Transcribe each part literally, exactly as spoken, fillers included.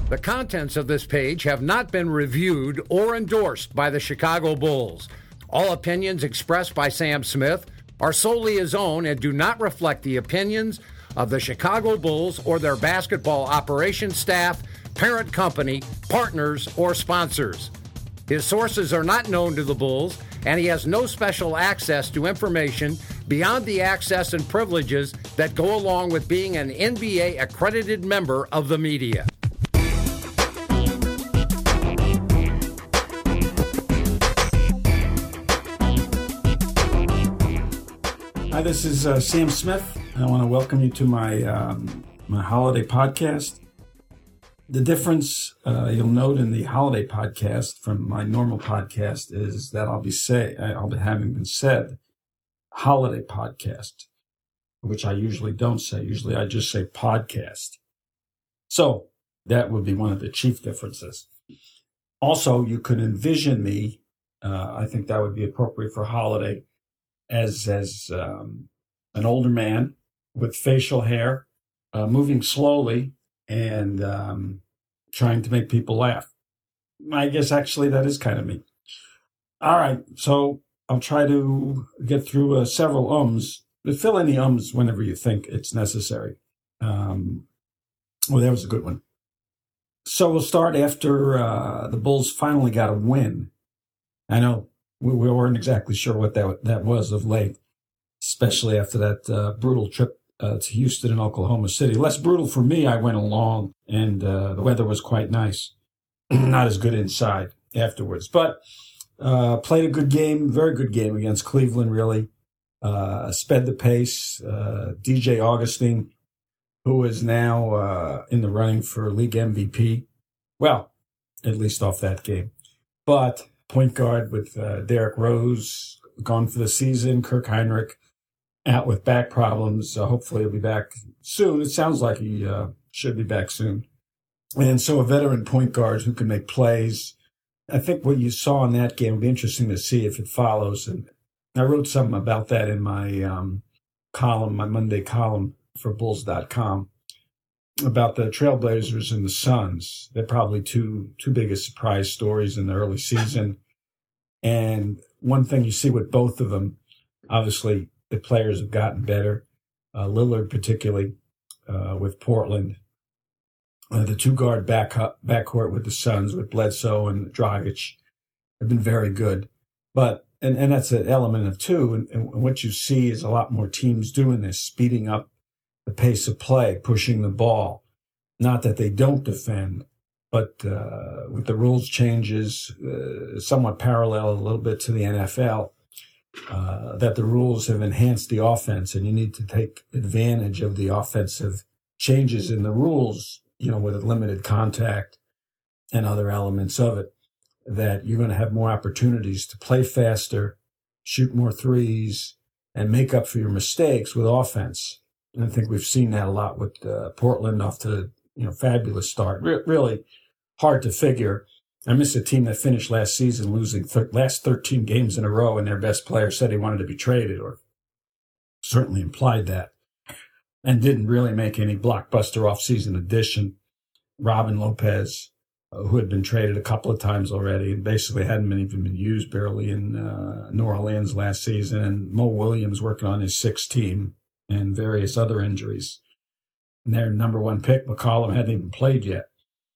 The contents of this page have not been reviewed or endorsed by the Chicago Bulls. All opinions expressed by Sam Smith are solely his own and do not reflect the opinions of the Chicago Bulls or their basketball operations staff, parent company, partners, or sponsors. His sources are not known to the Bulls, and he has no special access to information beyond the access and privileges that go along with being an N B A accredited member of the media. Hi, this is uh, Sam Smith. I want to welcome you to my um, my holiday podcast. The difference uh, you'll note in the holiday podcast from my normal podcast is that I'll be say I'll be having been said holiday podcast, which I usually don't say. Usually I just say podcast. So that would be one of the chief differences. Also, you could envision me. Uh, I think that would be appropriate for holiday. as as um, an older man with facial hair, uh, moving slowly and um, trying to make people laugh. I guess actually that is kind of me. All right, so I'll try to get through uh, several ums, but fill in the ums whenever you think it's necessary. Um, well, that was a good one. So we'll start after uh, the Bulls finally got a win. I know we, we weren't exactly sure what that that was of late, especially after that uh, brutal trip uh, to Houston and Oklahoma City. Less brutal for me. I went along, and uh, the weather was quite nice. Not as good inside afterwards, but uh, played a good game, very good game against Cleveland, really. Uh, sped the pace. Uh, D J Augustine, who is now uh, in the running for league M V P. Well, at least off that game. But point guard with uh, Derrick Rose gone for the season. Kirk Heinrich out with back problems. Uh, hopefully he'll be back soon. It sounds like he uh, should be back soon. And so a veteran point guard who can make plays. I think what you saw in that game will be interesting to see if it follows. And I wrote something about that in my um, column, my Monday column for Bulls dot com, about the Trailblazers and the Suns. They're probably two two biggest surprise stories in the early season. And one thing you see with both of them, obviously the players have gotten better. Uh, Lillard particularly uh, with Portland. Uh, the two-guard back backcourt with the Suns, with Bledsoe and Dragic, have been very good. But and, and that's an element of two. And, and what you see is a lot more teams doing this, speeding up the pace of play, pushing the ball. Not that they don't defend, but uh, with the rules changes, uh, somewhat parallel a little bit to the N F L, uh, that the rules have enhanced the offense, and you need to take advantage of the offensive changes in the rules, you know, with a limited contact and other elements of it, that you're going to have more opportunities to play faster, shoot more threes, and make up for your mistakes with offense. And I think we've seen that a lot with uh, Portland off to, you know, fabulous start. Re- really hard to figure. I miss a team that finished last season losing thir- last thirteen games in a row, and their best player said he wanted to be traded, or certainly implied that, and didn't really make any blockbuster offseason addition. Robin Lopez, uh, who had been traded a couple of times already and basically hadn't been even been used barely in uh, New Orleans last season, and Mo Williams working on his sixth team, and various other injuries. And their number one pick, McCollum, hadn't even played yet.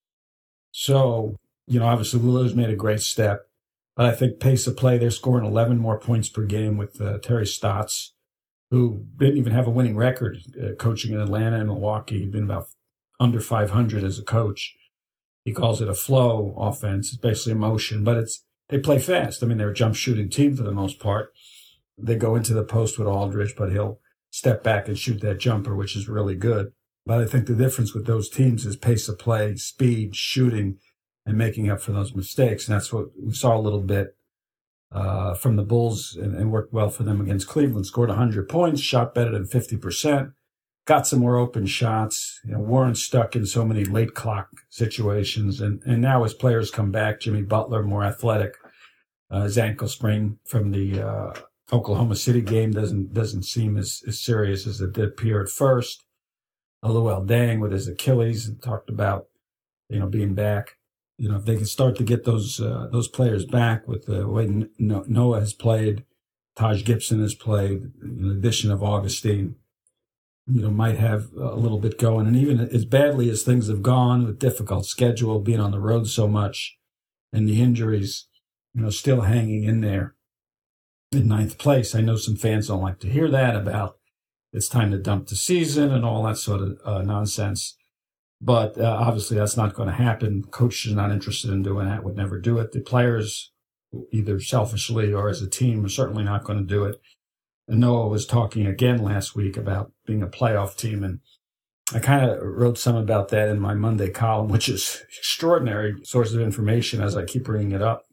So, you know, obviously Lillard's made a great step. But I think pace of play, they're scoring eleven more points per game with uh, Terry Stotts, who didn't even have a winning record uh, coaching in Atlanta and Milwaukee. He'd been about under five hundred as a coach. He calls it a flow offense. It's basically a motion, but it's they play fast. I mean, they're a jump shooting team for the most part. They go into the post with Aldridge, but he'll step back and shoot that jumper, which is really good. But I think the difference with those teams is pace of play, speed, shooting, and making up for those mistakes. And that's what we saw a little bit uh, from the Bulls, and, and worked well for them against Cleveland. Scored one hundred points, shot better than fifty percent, got some more open shots. You know, weren't stuck in so many late clock situations. And, and now as players come back, Jimmy Butler, more athletic, uh, his ankle sprain from the uh, Oklahoma City game doesn't doesn't seem as, as serious as it did appear at first. Luol Deng with his Achilles, and talked about you know, being back. You know, if they can start to get those uh, those players back with the way Noah has played, Taj Gibson has played, in addition of Augustine, you know, might have a little bit going. And even as badly as things have gone with difficult schedule, being on the road so much, and the injuries, you know, still hanging in there in ninth place. I know some fans don't like to hear that about it's time to dump the season and all that sort of uh, nonsense. But uh, obviously that's not going to happen. Coach is not interested in doing that, would never do it. The players, either selfishly or as a team, are certainly not going to do it. And Noah was talking again last week about being a playoff team. And I kind of wrote some about that in my Monday column, which is extraordinary source of information as I keep bringing it up.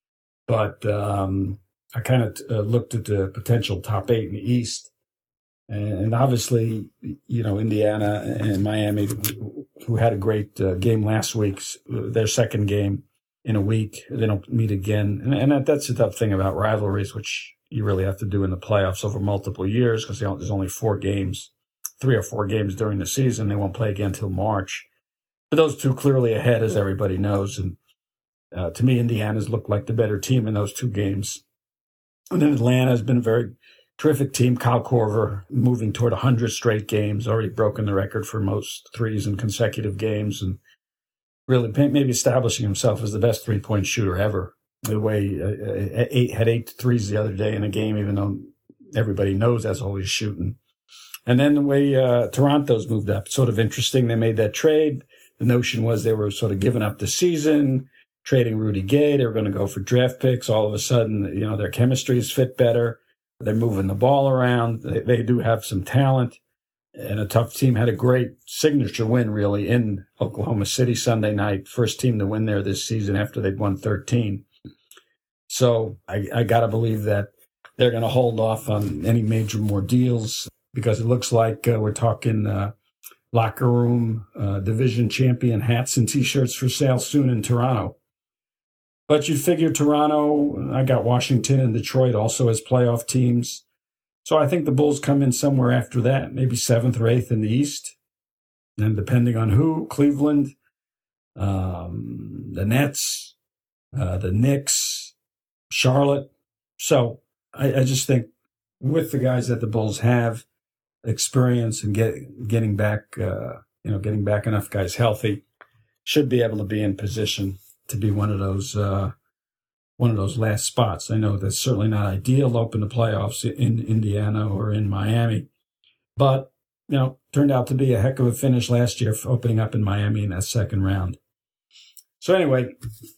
But um, I kind of uh, looked at the potential top eight in the East. And obviously, you know, Indiana and Miami, who had a great uh, game last week, their second game in a week, they don't meet again. And, and that's the tough thing about rivalries, which you really have to do in the playoffs over multiple years because there's only four games, three or four games during the season. They won't play again until March. But those two clearly ahead, as everybody knows. And uh, to me, Indiana's looked like the better team in those two games. And then Atlanta has been a very terrific team. Kyle Korver moving toward one hundred straight games, already broken the record for most threes in consecutive games, and really maybe establishing himself as the best three-point shooter ever. The way uh, eight, had eight threes the other day in a game, even though everybody knows that's all he's shooting. And then the way uh, Toronto's moved up, sort of interesting. They made that trade. The notion was they were sort of giving up the season, trading Rudy Gay. They were going to go for draft picks. All of a sudden, you know, their chemistries fit better. They're moving the ball around. They, they do have some talent. And a tough team. Had a great signature win, really, in Oklahoma City Sunday night. First team to win there this season after they'd won thirteen. So I, I got to believe that they're going to hold off on any major more deals because it looks like uh, we're talking uh, locker room uh, division champion hats and T-shirts for sale soon in Toronto. But you'd figure Toronto, I got Washington and Detroit also as playoff teams. So I think the Bulls come in somewhere after that, maybe seventh or eighth in the East. And depending on who, Cleveland, um, the Nets, uh, the Knicks, Charlotte. So I, I just think with the guys that the Bulls have, experience and get, getting back, uh, you know, getting back enough guys healthy, should be able to be in position to be one of those uh, one of those last spots. I know that's certainly not ideal to open the playoffs in Indiana or in Miami, but you know, turned out to be a heck of a finish last year for opening up in Miami in that second round. So anyway,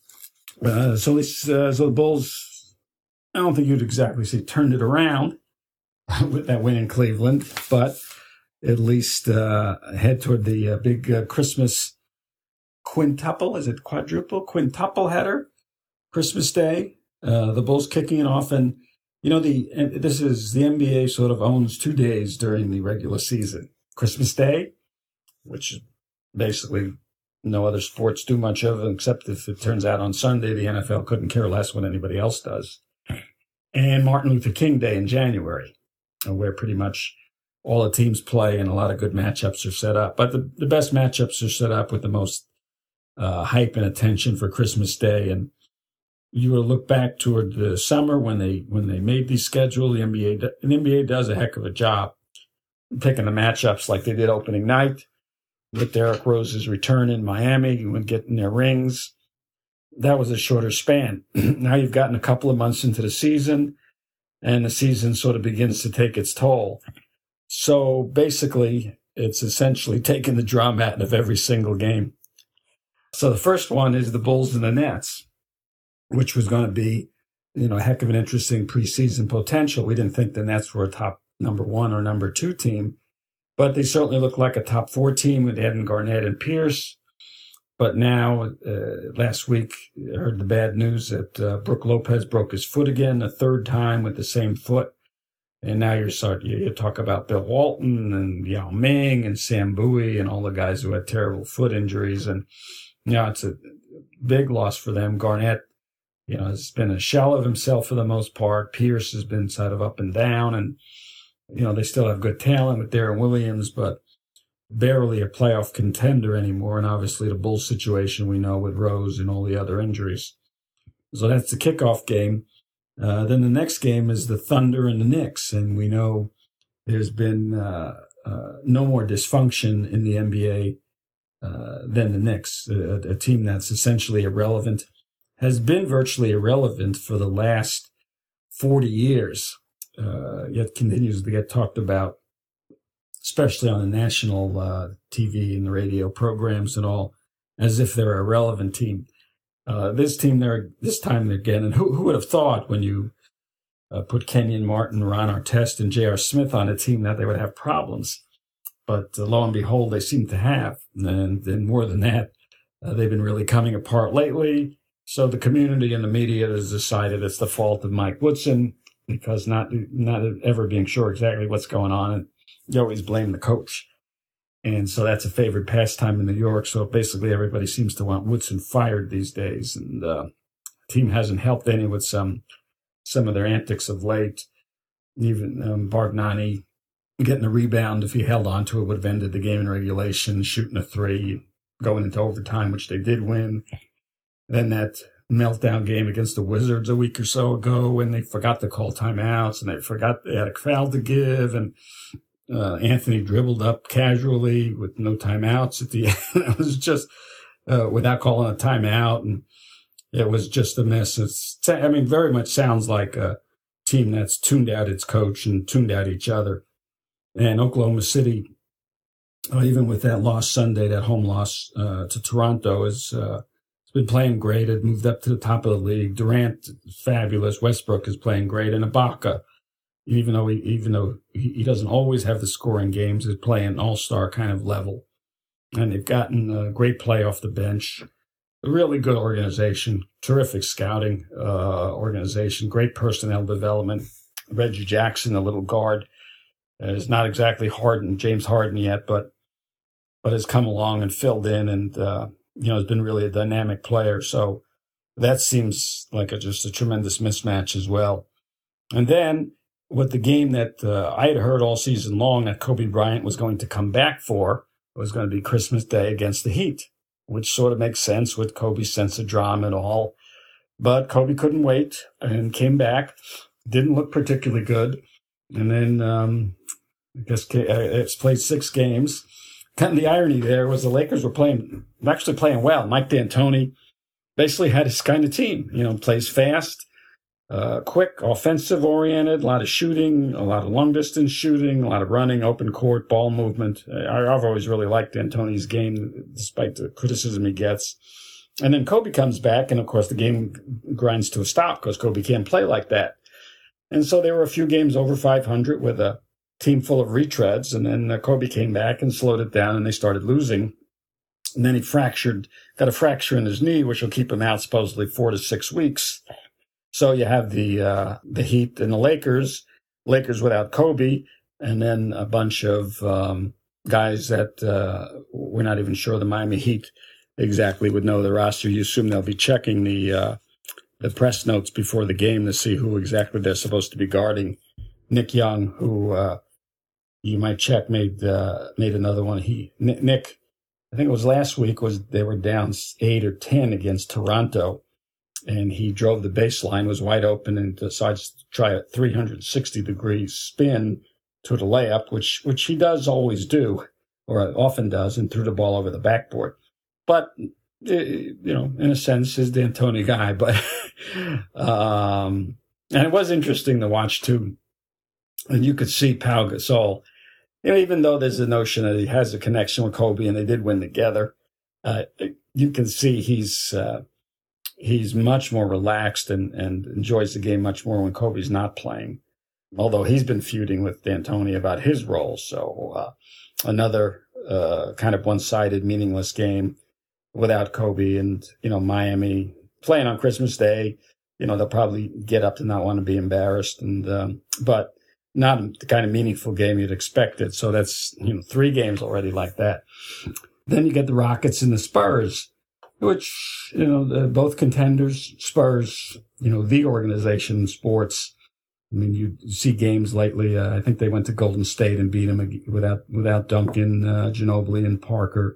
uh, so this, uh, so the Bulls, I don't think you'd exactly say turned it around with that win in Cleveland, but at least uh, head toward the uh, big uh, Christmas quintuple, is it quadruple, quintuple header, Christmas Day, uh, the Bulls kicking it off. And, you know, the and this is the N B A sort of owns two days during the regular season. Christmas Day, which basically no other sports do much of, except if it turns out on Sunday, the N F L couldn't care less what anybody else does. And Martin Luther King Day in January, where pretty much all the teams play and a lot of good matchups are set up. But the, the best matchups are set up with the most Uh, hype and attention for Christmas Day. And you will look back toward the summer when they when they made the schedule. The N B A the N B A does a heck of a job picking the matchups like they did opening night with Derrick Rose's return in Miami and getting their rings. That was a shorter span. Now you've gotten a couple of months into the season, and the season sort of begins to take its toll. So basically, it's essentially taking the drama out of every single game. So the first one is the Bulls and the Nets, which was going to be, you know, a heck of an interesting preseason potential. We didn't think the Nets were a top number one or number two team, but they certainly look like a top four team with Ed and Garnett and Pierce. But now, uh, last week, I heard the bad news that uh, Brook Lopez broke his foot again, the third time with the same foot. And now you're start, you, you talk about Bill Walton and Yao Ming and Sam Bowie and all the guys who had terrible foot injuries. And you know, it's a big loss for them. Garnett, you know, has been a shell of himself for the most part. Pierce has been sort of up and down. And, you know, they still have good talent with Darren Williams. But, barely a playoff contender anymore. And obviously the Bulls situation we know with Rose and all the other injuries. So that's the kickoff game. Uh, then the next game is the Thunder and the Knicks. And we know there's been uh, uh, no more dysfunction in the N B A uh, than the Knicks, a, a team that's essentially irrelevant, has been virtually irrelevant for the last forty years, uh, yet continues to get talked about, especially on the national uh, T V and the radio programs and all, as if they're a relevant team. Uh, this team, they're this time again, and who, who would have thought when you uh, put Kenyon Martin, Ron Artest, and J R. Smith on a team that they would have problems? But uh, lo and behold, they seem to have. And, and more than that, uh, they've been really coming apart lately. So the community and the media has decided it's the fault of Mike Woodson, because not not ever being sure exactly what's going on, and you always blame the coach. And so that's a favorite pastime in New York. So basically everybody seems to want Woodson fired these days. And uh, the team hasn't helped any with some some of their antics of late. Even um, Bargnani getting a rebound, if he held on to it, would have ended the game in regulation, shooting a three, going into overtime, which they did win. Then that meltdown game against the Wizards a week or so ago when they forgot to call timeouts and they forgot they had a foul to give, and uh, Anthony dribbled up casually with no timeouts at the end. It was just uh, without calling a timeout, and it was just a mess. It's, I mean, very much sounds like a team that's tuned out its coach and tuned out each other. And Oklahoma City, uh, even with that loss Sunday, that home loss uh, to Toronto, is uh, been playing great. It moved up to the top of the league. Durant, fabulous. Westbrook is playing great. And Ibaka, even though he, even though he, he doesn't always have the scoring games, is playing all-star kind of level. And they've gotten a great play off the bench. A really good organization, terrific scouting uh, organization, great personnel development. Reggie Jackson, a little guard, uh, is not exactly Harden, James Harden yet, but but has come along and filled in, and uh, you know, has been really a dynamic player. So that seems like a, just a tremendous mismatch as well. And then with the game that uh, I had heard all season long that Kobe Bryant was going to come back for, was going to be Christmas Day against the Heat, which sort of makes sense with Kobe's sense of drama and all. But Kobe couldn't wait and came back. Didn't look particularly good. And then um, I guess it's played six games. Kind of the irony there was the Lakers were playing, actually playing well. Mike D'Antoni basically had his kind of team, you know, plays fast, uh, quick, offensive oriented, a lot of shooting, a lot of long distance shooting, a lot of running, open court, ball movement. I, I've always really liked D'Antoni's game, despite the criticism he gets. And then Kobe comes back, and of course the game grinds to a stop because Kobe can't play like that. And so there were a few games over five hundred with a team full of retreads, and then uh, Kobe came back and slowed it down, and they started losing. And then he fractured, got a fracture in his knee, which will keep him out supposedly four to six weeks. So you have the uh, the Heat and the Lakers, Lakers without Kobe, and then a bunch of um, guys that uh, we're not even sure the Miami Heat exactly would know the roster. You assume they'll be checking the uh, the press notes before the game to see who exactly they're supposed to be guarding. Nick Young, who uh, you might check, made uh, made another one. He Nick, I think it was last week, was they were down eight or ten against Toronto, and he drove the baseline, was wide open, and decides to try a three hundred sixty degree spin to the layup, which which he does always do, or often does, and threw the ball over the backboard. But you know, in a sense, is the D'Antoni guy. But um, and it was interesting to watch too. And you could see Pau Gasol, you know, even though there's a notion that he has a connection with Kobe and they did win together, uh, you can see he's uh, he's much more relaxed and, and enjoys the game much more when Kobe's not playing. Although he's been feuding with D'Antoni about his role. So uh, another uh, kind of one-sided, meaningless game without Kobe, and, you know, Miami playing on Christmas Day. You know, they'll probably get up to not want to be embarrassed, and um, but not the kind of meaningful game you'd expected. So that's, you know, three games already like that. Then you get the Rockets and the Spurs, which, you know, both contenders. Spurs, you know, the organization in sports, I mean, you see games lately. Uh, I think they went to Golden State and beat them without without Duncan, uh, Ginobili, and Parker.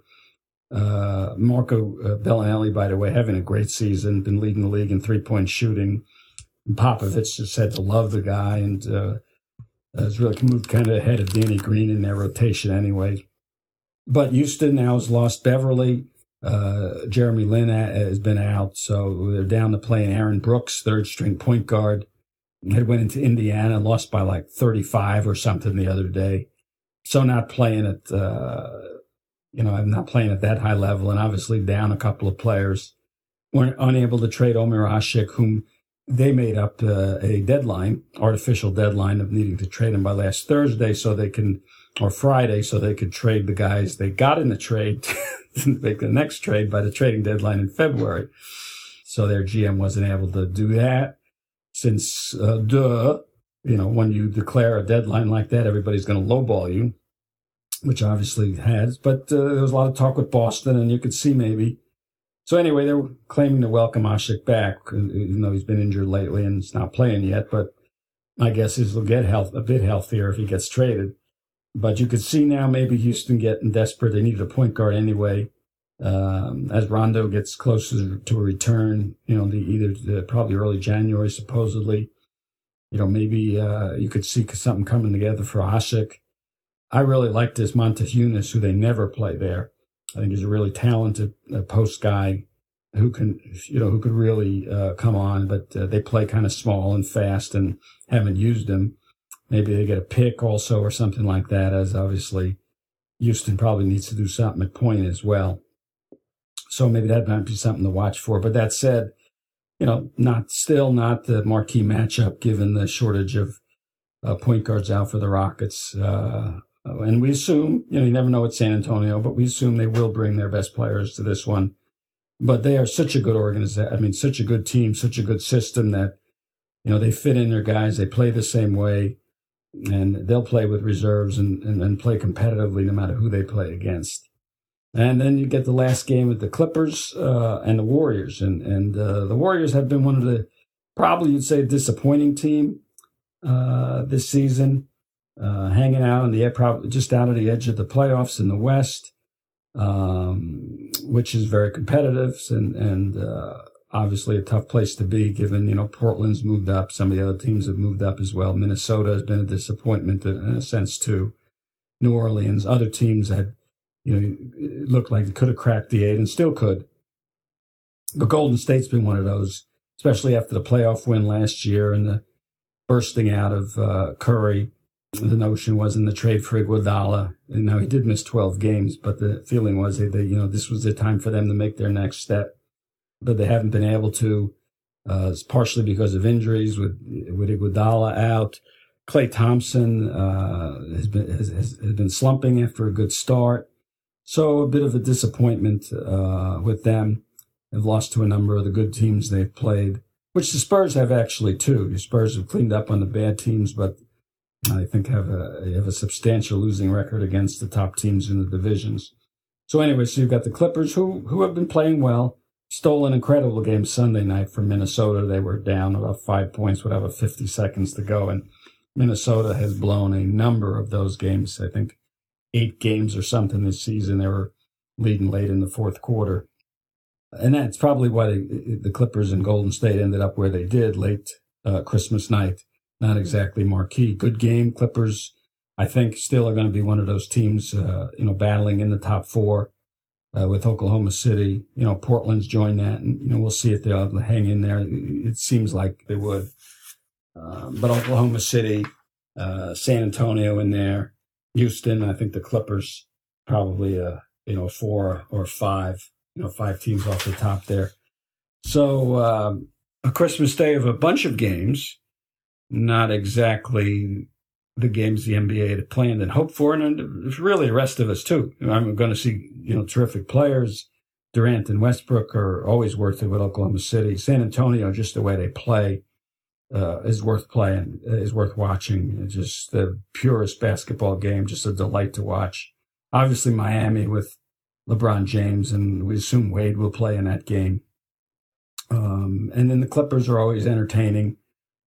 Uh, Marco uh, Bellinelli, by the way, having a great season, been leading the league in three-point shooting. And Popovich just said to love the guy, and uh, has really moved kind of ahead of Danny Green in their rotation anyway. But Houston now has lost Beverly. Uh, Jeremy Lin has been out, so they're down to playing Aaron Brooks, third-string point guard. Had went into Indiana, lost by like thirty-five or something the other day. So not playing at, uh, you know, I'm not playing at that high level, and obviously down a couple of players. Weren't unable to trade Omer Asik, whom they made up uh, a deadline, artificial deadline of needing to trade him by last Thursday so they can, or Friday, so they could trade the guys they got in the trade to make the next trade by the trading deadline in February. So their G M wasn't able to do that. Since, uh, duh, you know, when you declare a deadline like that, everybody's going to lowball you, which obviously has. But uh, there was a lot of talk with Boston, and you could see maybe. So anyway, they were claiming to welcome Asik back, even though he's been injured lately and is not playing yet. But my guess is he'll get health, a bit healthier if he gets traded. But you could see now maybe Houston getting desperate. They needed a point guard anyway. Um, as Rondo gets closer to a return, you know, the, either the, probably early January, supposedly, you know, maybe uh, you could see something coming together for Asik. I really like this Montehunis, who they never play there. I think he's a really talented uh, post guy who can, you know, who could really uh, come on, but uh, they play kind of small and fast and haven't used him. Maybe they get a pick also or something like that, as obviously Houston probably needs to do something at point as well. So maybe that might be something to watch for. But that said, you know, not still not the marquee matchup given the shortage of uh, point guards out for the Rockets. Uh, and we assume, you know, you never know at San Antonio, but we assume they will bring their best players to this one. But they are such a good organization. I mean, such a good team, such a good system that, you know, they fit in their guys. They play the same way, and they'll play with reserves and, and, and play competitively no matter who they play against. And then you get the last game with the Clippers uh, and the Warriors. And, and uh, the Warriors have been one of the, probably you'd say, disappointing team uh, this season, uh, hanging out on the probably just out of the edge of the playoffs in the West, um, which is very competitive and, and uh, obviously a tough place to be given, you know, Portland's moved up. Some of the other teams have moved up as well. Minnesota has been a disappointment in a sense too. New Orleans, other teams had, you know, it looked like it could have cracked the eight and still could. But Golden State's been one of those, especially after the playoff win last year and the bursting out of uh, Curry. The notion was in the trade for Iguodala. And now he did miss twelve games, but the feeling was that, they, you know, this was the time for them to make their next step. But they haven't been able to. Uh, it's partially because of injuries with, with Iguodala out. Klay Thompson uh, has been has, has been slumping after a good start. So a bit of a disappointment uh, with them. They've lost to a number of the good teams they've played, which the Spurs have actually too. The Spurs have cleaned up on the bad teams, but I think have a have a substantial losing record against the top teams in the divisions. So anyway, so you've got the Clippers who who have been playing well. Stole an incredible game Sunday night from Minnesota. They were down about five points with about fifty seconds to go, and Minnesota has blown a number of those games. I think eight games or something this season. They were leading late in the fourth quarter. And that's probably why they, the Clippers and Golden State ended up where they did late uh, Christmas night. Not exactly marquee. Good game. Clippers, I think, still are going to be one of those teams, uh, you know, battling in the top four uh, with Oklahoma City. You know, Portland's joined that, and, you know, we'll see if they'll hang in there. It seems like they would. Um, but Oklahoma City, uh, San Antonio in there, Houston, I think the Clippers probably, uh, you know, four or five, you know, five teams off the top there. So um, a Christmas Day of a bunch of games, not exactly the games the N B A had planned and hoped for, and really the rest of us too. I'm going to see, you know, terrific players. Durant and Westbrook are always worth it with Oklahoma City. San Antonio, just the way they play, Uh, is worth playing, is worth watching. It's just the purest basketball game, just a delight to watch. Obviously, Miami with LeBron James, and we assume Wade will play in that game. Um, and then the Clippers are always entertaining.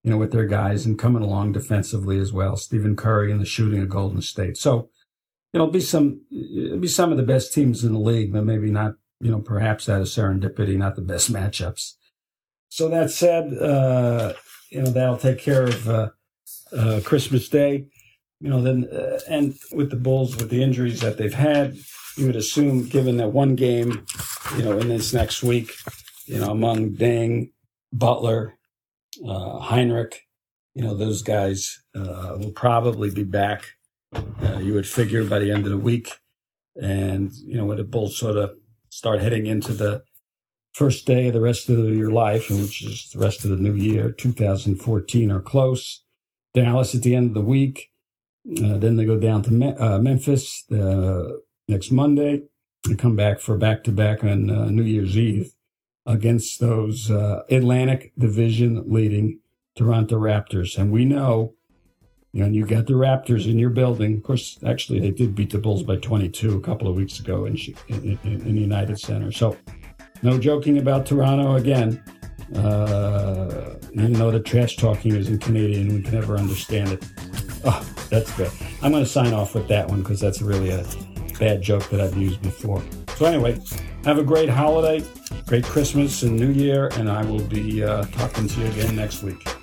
you know, with their guys and coming along defensively as well. Stephen Curry and the shooting of Golden State. So it'll be some, it'll be some of the best teams in the league, but maybe not, you know, perhaps out of serendipity, not the best matchups. So that said, uh, you know, that'll take care of uh, uh, Christmas Day. You know, then, uh, and with the Bulls, with the injuries that they've had, you would assume, given that one game, you know, in this next week, you know, among Deng, Butler, uh, Heinrich, you know, those guys uh, will probably be back, uh, you would figure, by the end of the week. And, you know, when the Bulls sort of start heading into the first day of the rest of your life, which is the rest of the new year, two thousand fourteen, are close. Dallas at the end of the week. Uh, then they go down to Me- uh, Memphis uh, next Monday and come back for back-to-back on uh, New Year's Eve against those uh, Atlantic Division leading Toronto Raptors. And we know, you know, and you got the Raptors in your building. Of course, actually, they did beat the Bulls by twenty-two a couple of weeks ago in, in, in the United Center. So no joking about Toronto again. Uh, even though the trash talking is in Canadian, we can never understand it. Oh, that's good. I'm going to sign off with that one because that's really a bad joke that I've used before. So anyway, have a great holiday, great Christmas and New Year, and I will be uh, talking to you again next week.